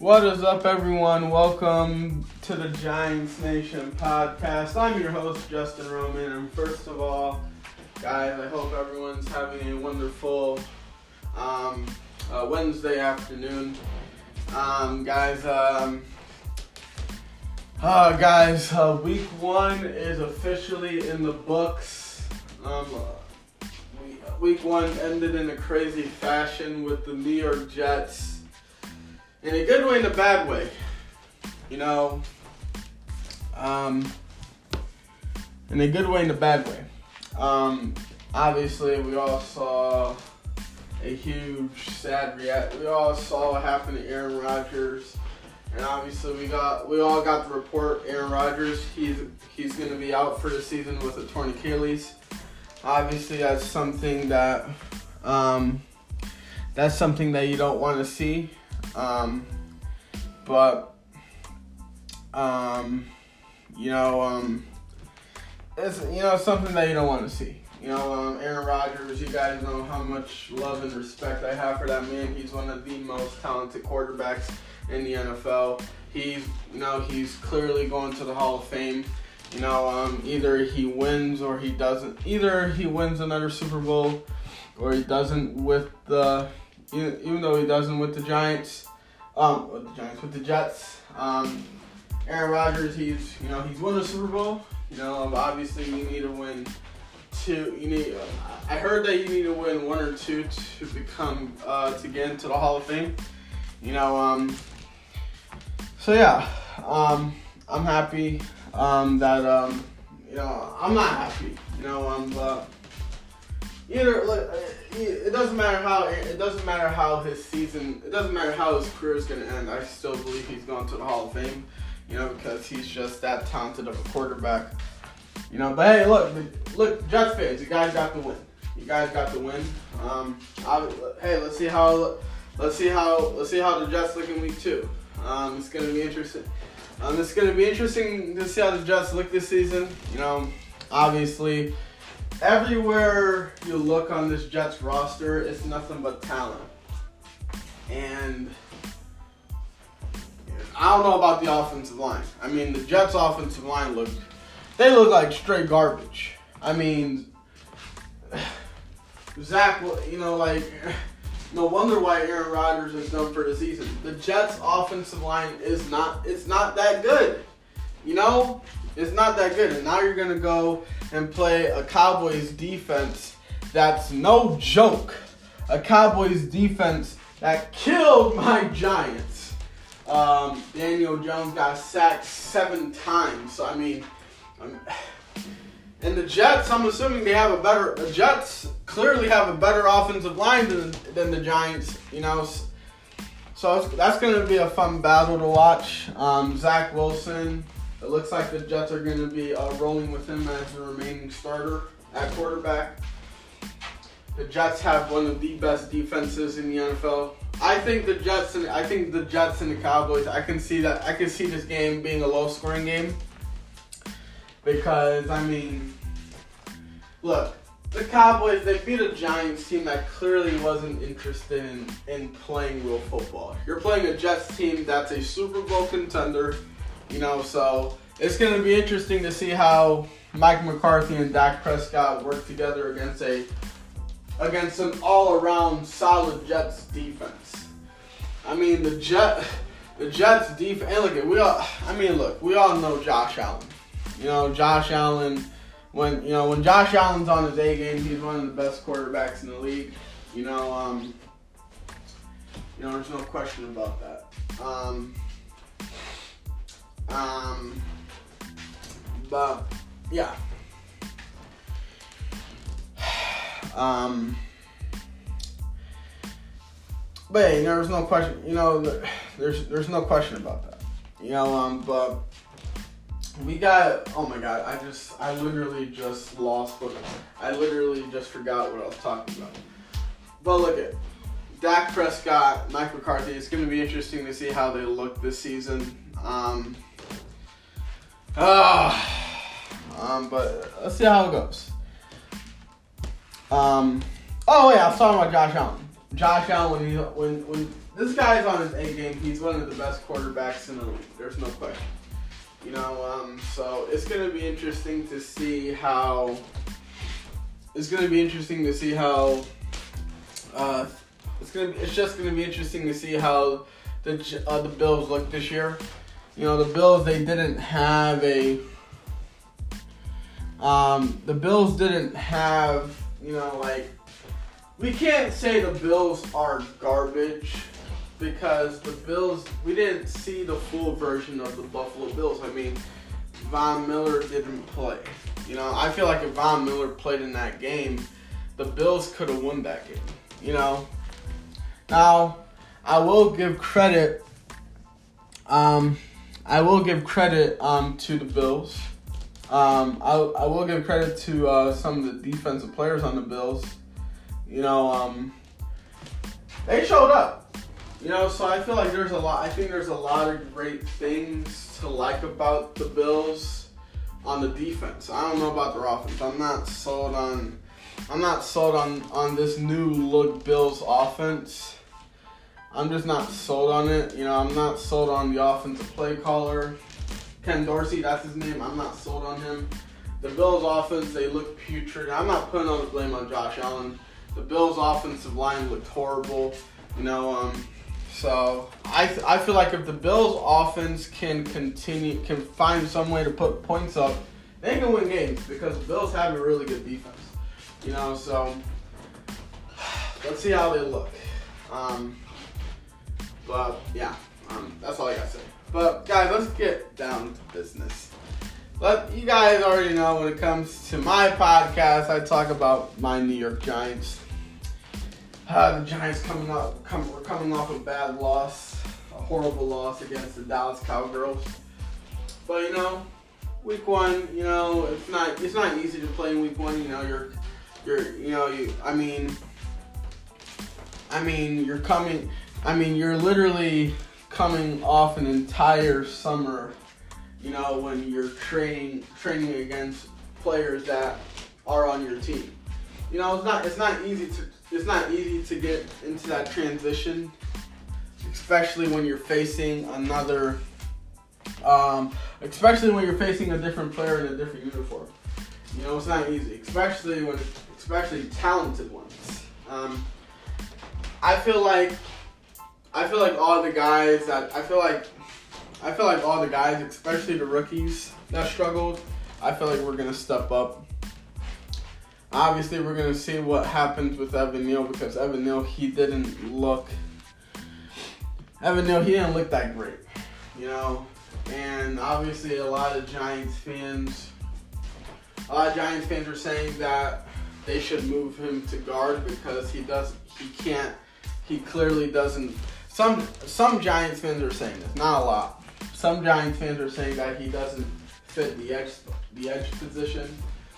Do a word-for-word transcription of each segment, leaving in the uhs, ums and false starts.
What is up, everyone? Welcome to the Giants Nation podcast. I'm your host, Justin Roman, and first of all, guys, I hope everyone's having a wonderful um, uh, Wednesday afternoon. Um, guys, um, uh, guys, uh, week one is officially in the books. Um, we, week one ended in a crazy fashion with the New York Jets. In a good way and a bad way. You know, um, in a good way and a bad way. Um, obviously, we all saw a huge, sad react. We all saw what happened to Aaron Rodgers. And obviously, we got we all got the report. Aaron Rodgers, he's he's going to be out for the season with a torn Achilles. Obviously, that's something that um, that's something that you don't want to see. Um, but, um, you know, um, it's, you know, something that you don't want to see. You know, um, Aaron Rodgers, you guys know how much love and respect I have for that man. He's one of the most talented quarterbacks in the N F L. He's, you know, he's clearly going to the Hall of Fame. You know, um, either he wins or he doesn't. Either he wins another Super Bowl or he doesn't with the... Even though he doesn't with the Giants, um, with the Giants, with the Jets, um, Aaron Rodgers, he's, you know, he's won a Super Bowl. You know, obviously you need to win two. You need. Uh, I heard that you need to win one or two to become uh, to get into the Hall of Fame. You know, um. So yeah, um, I'm happy um, that um, you know, I'm not happy. You know, um, but. Either like, it doesn't matter how it doesn't matter how his season it doesn't matter how his career is going to end. I still believe he's going to the Hall of Fame, you know, because he's just that talented of a quarterback, you know. But hey, look, look, Jets fans, you guys got the win. You guys got the win. Um, I, hey, let's see how let's see how let's see how the Jets look in week two. Um, it's going to be interesting. Um, it's going to be interesting to see how the Jets look this season. You know, obviously. Everywhere you look on this Jets roster, it's nothing but talent. And I don't know about the offensive line. I mean, the Jets' offensive line looked, they look like straight garbage. I mean, Zach, you know, like, no wonder why Aaron Rodgers is done for the season. The Jets' offensive line is not, it's not that good. You know, it's not that good. And now you're going to go and play a Cowboys defense that's no joke. A Cowboys defense that killed my Giants. Um, Daniel Jones got sacked seven times. So, I mean, um, and the Jets, I'm assuming they have a better, the Jets clearly have a better offensive line than, than the Giants, you know. So, it's, that's going to be a fun battle to watch. Um, Zach Wilson. It looks like the Jets are going to be uh, rolling with him as the remaining starter at quarterback. The Jets have one of the best defenses in the N F L. I think the Jets and I think the Jets and the Cowboys. I can see that. I can see this game being a low-scoring game because I mean, look, the Cowboys, they beat a Giants team that clearly wasn't interested in, in playing real football. You're playing a Jets team that's a Super Bowl contender. You know, so it's going to be interesting to see how Mike McCarthy and Dak Prescott work together against a against an all-around solid Jets defense. I mean, the Jet the Jets defense. And look, at we all. I mean, look, we all know Josh Allen. You know, Josh Allen. When you know when Josh Allen's on his A game, he's one of the best quarterbacks in the league. You know, um, you know, there's no question about that. Um. Um, but, yeah. Um, but hey, there's no question, you know, there's, there's no question about that, you know, um, but we got, oh my God, I just, I literally just lost what, I literally just forgot what I was talking about. But look at Dak Prescott, Mike McCarthy. It's going to be interesting to see how they look this season. Um, Uh, um, but let's see how it goes. Um, oh yeah, I was talking about Josh Allen. Josh Allen, when he, when when this guy's on his A game. He's one of the best quarterbacks in the league. There's no question. You know, um, so it's gonna be interesting to see how. It's gonna be interesting to see how. Uh, it's gonna. Be, it's just gonna be interesting to see how the uh, the Bills look this year. You know, the Bills, they didn't have a. Um, the Bills didn't have. You know, like, we can't say the Bills are garbage. Because the Bills, we didn't see the full version of the Buffalo Bills. I mean, Von Miller didn't play. You know, I feel like if Von Miller played in that game, the Bills could have won that game. You know, now I will give credit. Um, I will give credit um to the Bills. Um, I I will give credit to uh, some of the defensive players on the Bills. You know, um, they showed up. You know, so I feel like there's a lot. I think there's a lot of great things to like about the Bills on the defense. I don't know about their offense. I'm not sold on. I'm not sold on, on this new look Bills offense. I'm just not sold on it. You know, I'm not sold on the offensive play caller, Ken Dorsey. That's his name. I'm not sold on him. The Bills offense, they look putrid. I'm not putting all the blame on Josh Allen. The Bills offensive line looked horrible. You know, um. So I th- I feel like if the Bills offense can continue, can find some way to put points up, they can win games because the Bills have a really good defense. You know, so let's see how they look. Um, but yeah, um, that's all I gotta say. But guys, let's get down to business. Let you guys already know when it comes to my podcast, I talk about my New York Giants. Uh, the Giants coming up, come, we're coming off a bad loss, a horrible loss against the Dallas Cowgirls. But you know, week one, you know, it's not it's not easy to play in week one. You know, you're you're you know you I mean, I mean you're coming, I mean you're literally coming off an entire summer. You know, when you're training training against players that are on your team. You know, it's not it's not easy to. It's not easy to get into that transition, especially when you're facing another, um, especially when you're facing a different player in a different uniform. You know, it's not easy, especially when, especially talented ones. Um, I feel like, I feel like all the guys that, I feel like, I feel like all the guys, especially the rookies that struggled, I feel like we're gonna step up. Obviously, we're going to see what happens with Evan Neal because Evan Neal, he didn't look, Evan Neal, he didn't look that great, you know, and obviously a lot of Giants fans, a lot of Giants fans are saying that they should move him to guard because he does, he can't, he clearly doesn't, some, some Giants fans are saying this, not a lot, some Giants fans are saying that he doesn't fit the edge, the edge position.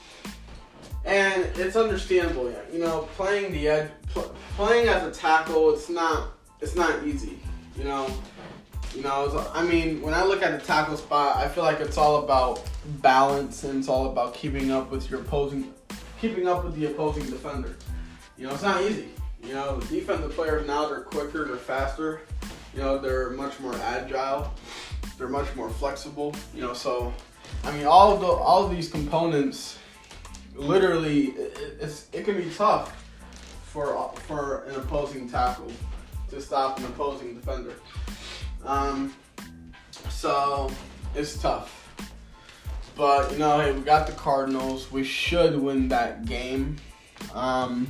And it's understandable, yeah. You know, playing the edge, pl- playing as a tackle, it's not, it's not easy. You know, you know. It's, I mean, when I look at the tackle spot, I feel like it's all about balance and it's all about keeping up with your opposing, keeping up with the opposing defender. You know, it's not easy. You know, the defensive players now, they're quicker, they're faster. You know, they're much more agile. They're much more flexible. You know, so I mean, all of the all of these components. Literally, it, it's, it can be tough for for an opposing tackle to stop an opposing defender. Um, so it's tough. But you know, hey, we got the Cardinals. We should win that game. Um,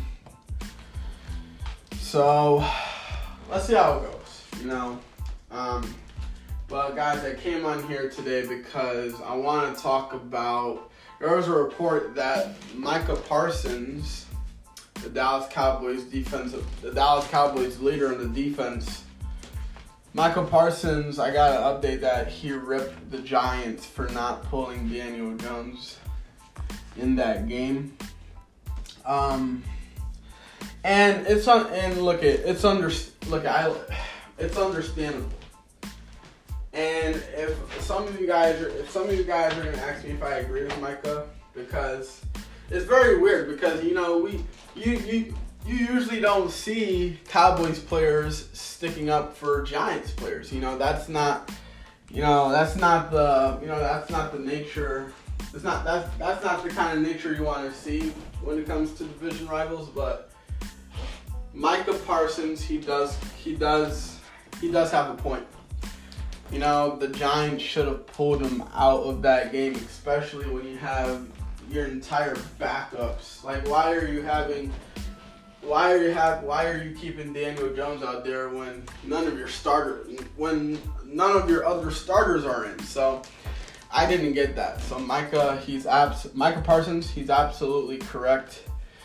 so let's see how it goes. You know. Um, but guys, I came on here today because I want to talk about. There was a report that Micah Parsons, the Dallas Cowboys defensive, the Dallas Cowboys leader in the defense, Micah Parsons, I got to update that he ripped the Giants for not pulling Daniel Jones in that game. Um, and it's on. And look it. It's under. Look, I. It's understandable. And if some of you guys are, if some of you guys are gonna ask me if I agree with Micah, because it's very weird. Because you know we, you you you usually don't see Cowboys players sticking up for Giants players. You know, that's not, you know, that's not the, you know, that's not the nature. It's not that's that's not the kind of nature you want to see when it comes to division rivals. But Micah Parsons, he does, he does, he does have a point. You know, the Giants should have pulled him out of that game, especially when you have your entire backups. Like, why are you having, why are you have, why are you keeping Daniel Jones out there when none of your starters, when none of your other starters are in? So, I didn't get that. So Micah, he's abs, Micah Parsons, he's absolutely correct.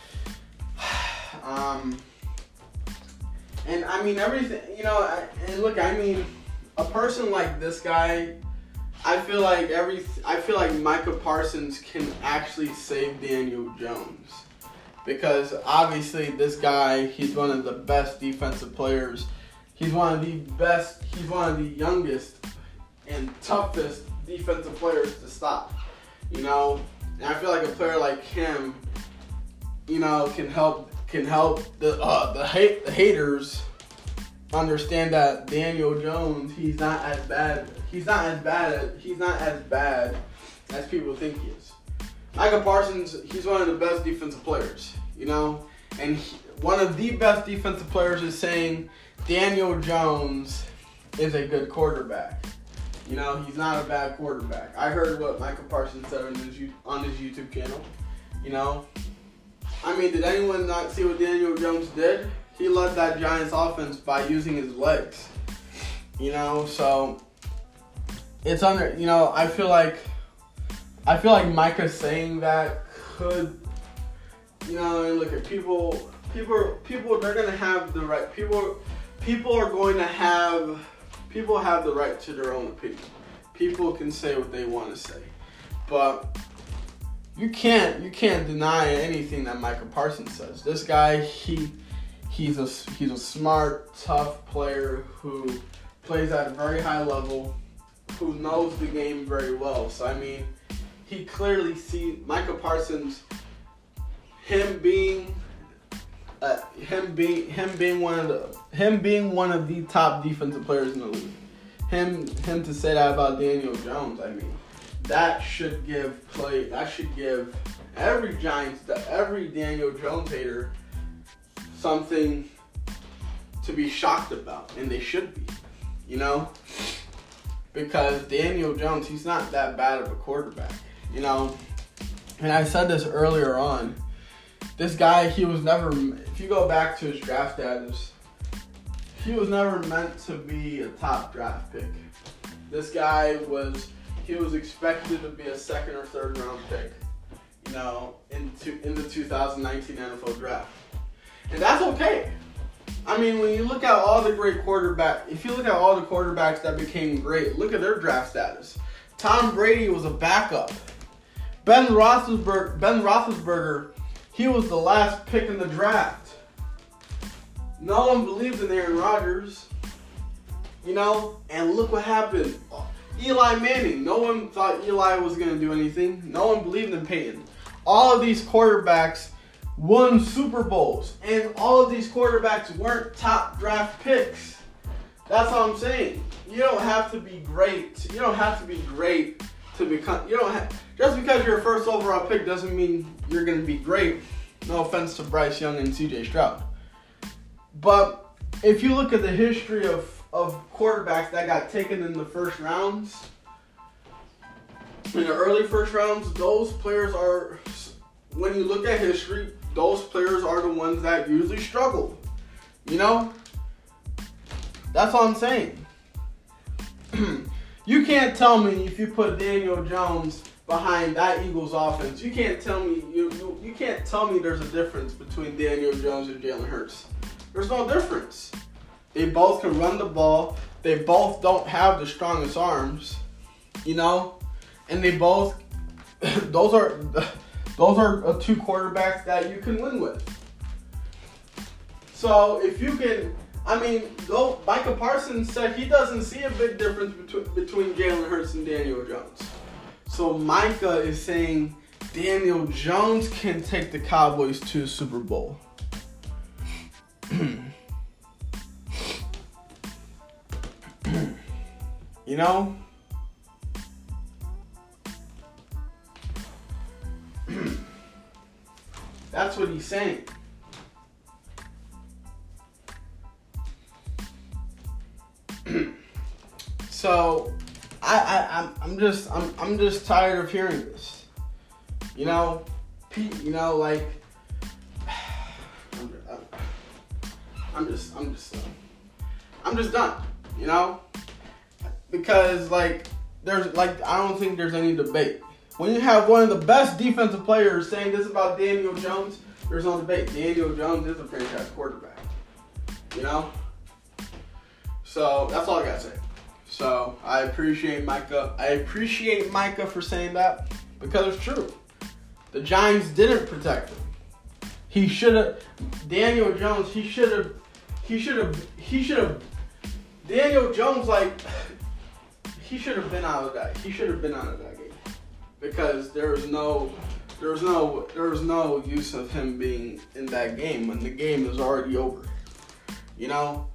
Um, and I mean everything, you know. I, and look, I mean, a person like this guy, I feel like every, I feel like Micah Parsons can actually save Daniel Jones, because obviously this guy, he's one of the best defensive players. He's one of the best. He's one of the youngest and toughest defensive players to stop. You know, and I feel like a player like him, you know, can help can help the uh, the hate the haters understand that Daniel Jones, he's not as bad. He's not as bad. He's not as bad as people think he is. Micah Parsons, he's one of the best defensive players. You know, and he, one of the best defensive players is saying Daniel Jones is a good quarterback. You know, he's not a bad quarterback. I heard what Micah Parsons said on his, on his YouTube channel. You know, I mean, did anyone not see what Daniel Jones did? He led that Giants offense by using his legs. You know, so it's under. You know, I feel like I feel like Micah saying that could. You know, look at people. People. People. They're gonna have the right. People. People are going to have. People have the right to their own opinion. People can say what they want to say, but you can't you can't deny anything that Micah Parsons says. This guy, he he's a he's a smart, tough player who plays at a very high level, who knows the game very well. So I mean, he clearly sees Micah Parsons, him being. Uh, him being him being one of the him being one of the top defensive players in the league. Him him to say that about Daniel Jones, I mean, that should give play that should give every Giants every Daniel Jones hater something to be shocked about, and they should be, you know, because Daniel Jones, he's not that bad of a quarterback, you know. And I said this earlier on. This guy, he was never, if you go back to his draft status, he was never meant to be a top draft pick. This guy was, he was expected to be a second or third round pick, you know, into in the two thousand nineteen N F L draft. And that's okay. I mean, when you look at all the great quarterbacks, if you look at all the quarterbacks that became great, look at their draft status. Tom Brady was a backup. Ben Roethlisberger, Ben Roethlisberger, he was the last pick in the draft. No one believed in Aaron Rodgers, you know, and look what happened. Eli Manning, no one thought Eli was going to do anything. No one believed in Peyton. All of these quarterbacks won Super Bowls, and all of these quarterbacks weren't top draft picks. That's what I'm saying. You don't have to be great. You don't have to be great to become, you don't have, just because you're a first overall pick doesn't mean you're going to be great. No offense to Bryce Young and C J Stroud. But if you look at the history of, of quarterbacks that got taken in the first rounds, in the early first rounds, those players are, when you look at history, those players are the ones that usually struggle. You know? That's all I'm saying. You can't tell me if you put Daniel Jones behind that Eagles offense, you can't tell me you, you you can't tell me there's a difference between Daniel Jones and Jalen Hurts. There's no difference. They both can run the ball. They both don't have the strongest arms, you know, and they both those are those are two quarterbacks that you can win with. So if you can. I mean, though Micah Parsons said he doesn't see a big difference between between Jalen Hurts and Daniel Jones. So Micah is saying Daniel Jones can take the Cowboys to the Super Bowl. You know, that's what he's saying. So, I, I, I'm, I'm just, I'm, I'm just tired of hearing this. You know, Pete, you know, like, I'm, I'm just, I'm just, I'm just done. You know, because like, there's like, I don't think there's any debate. When you have one of the best defensive players saying this about Daniel Jones, there's no debate. Daniel Jones is a franchise quarterback. You know? So, that's all I gotta say. So, I appreciate Micah. I appreciate Micah for saying that because it's true. The Giants didn't protect him. He should have, Daniel Jones, he should have, he should have, he should have, Daniel Jones, like, he should have been out of that. He should have been out of that game. Because there was no, there was no, there was no use of him being in that game when the game is already over. You know?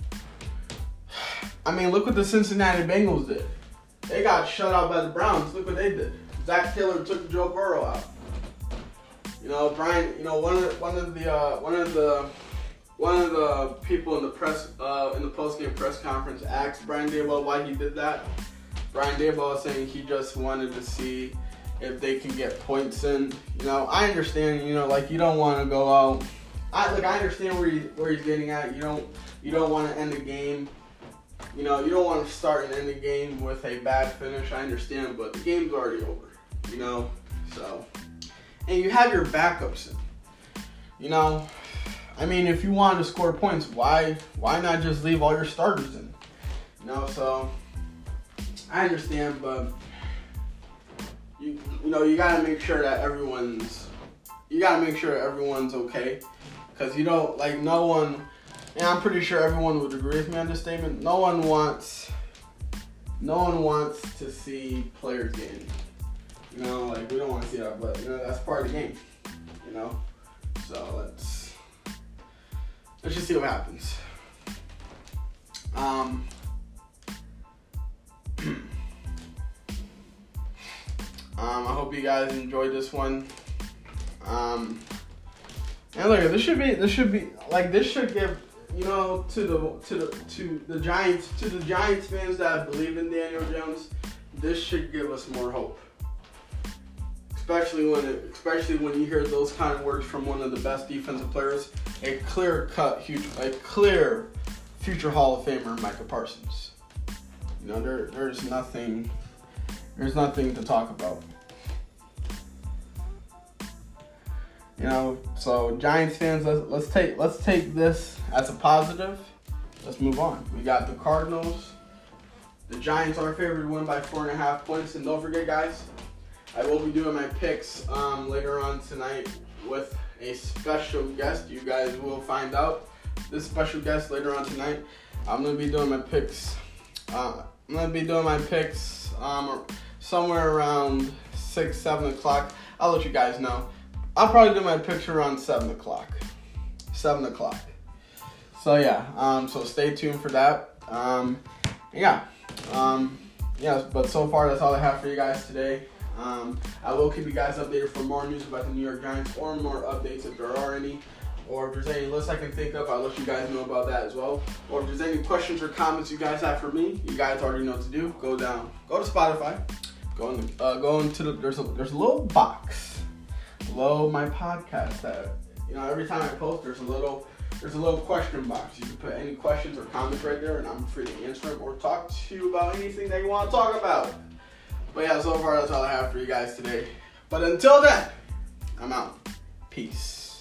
I mean, look what the Cincinnati Bengals did. They got shut out by the Browns. Look what they did. Zach Taylor took Joe Burrow out. You know, Brian. You know, one of the, one of the uh, one of the one of the people in the press uh, in the post-game press conference asked Brian Daboll why he did that. Brian Daboll was saying he just wanted to see if they can get points in. You know, I understand. You know, like you don't want to go out. I like I understand where he where he's getting at. You don't you don't want to end the game. You know, you don't want to start and end the game with a bad finish. I understand, but the game's already over. You know, so and you have your backups in. You know, I mean, if you want to score points, why why not just leave all your starters in? You know, so I understand, but you you know you gotta make sure that everyone's you gotta make sure everyone's okay, because you don't like no one. And I'm pretty sure everyone would agree with me on this statement. No one wants, no one wants to see players get injured. You know, like we don't want to see that, but you know that's part of the game. You know, so let's let's just see what happens. Um, um, I hope you guys enjoyed this one. Um, and look, this should be this should be like this should give. You know, to the to the to the Giants to the Giants fans that believe in Daniel Jones, this should give us more hope. Especially when it, especially when you hear those kind of words from one of the best defensive players, a clear cut, huge, a clear future Hall of Famer, Micah Parsons. You know, there there's nothing there's nothing to talk about. You know, so Giants fans, let's, let's take let's take this as a positive. Let's move on. We got the Cardinals. The Giants are favored to win by four and a half points. And don't forget, guys, I will be doing my picks um, later on tonight with a special guest. You guys will find out this special guest later on tonight. I'm gonna be doing my picks. Uh, I'm gonna be doing my picks um, somewhere around six, seven o'clock. I'll let you guys know. I'll probably do my picture around seven o'clock. seven o'clock. So, yeah. Um, so, stay tuned for that. Um, yeah. Um, yeah, but so far, that's all I have for you guys today. Um, I will keep you guys updated for more news about the New York Giants or more updates if there are any. Or if there's any lists I can think of, I'll let you guys know about that as well. Or if there's any questions or comments you guys have for me, you guys already know what to do. Go down. Go to Spotify. Go, in the, uh, go into the, there's a, there's a little box below my podcast that, you know, every time I post, there's a little, there's a little question box. You can put any questions or comments right there, and I'm free to answer them or talk to you about anything that you want to talk about. But yeah, so far that's all I have for you guys today. But until then, I'm out. Peace.